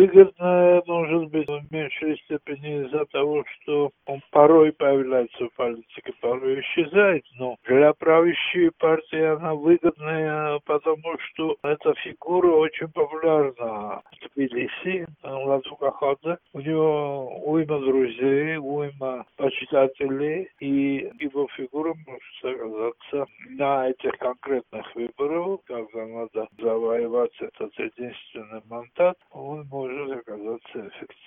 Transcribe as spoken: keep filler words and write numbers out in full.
выгодно, может быть, в меньшей степени из-за того, что он порой появляется в политике, порой исчезает, но для правящей партии она выгодная, потому что эта фигура очень популярна в Тбилиси, Ладу Кахадзе. У него уйма друзей, уйма почитателей, и его фигура может оказаться на этих конкретных выборах, когда надо завоевать этот единственный мандат, он может оказаться эффективным.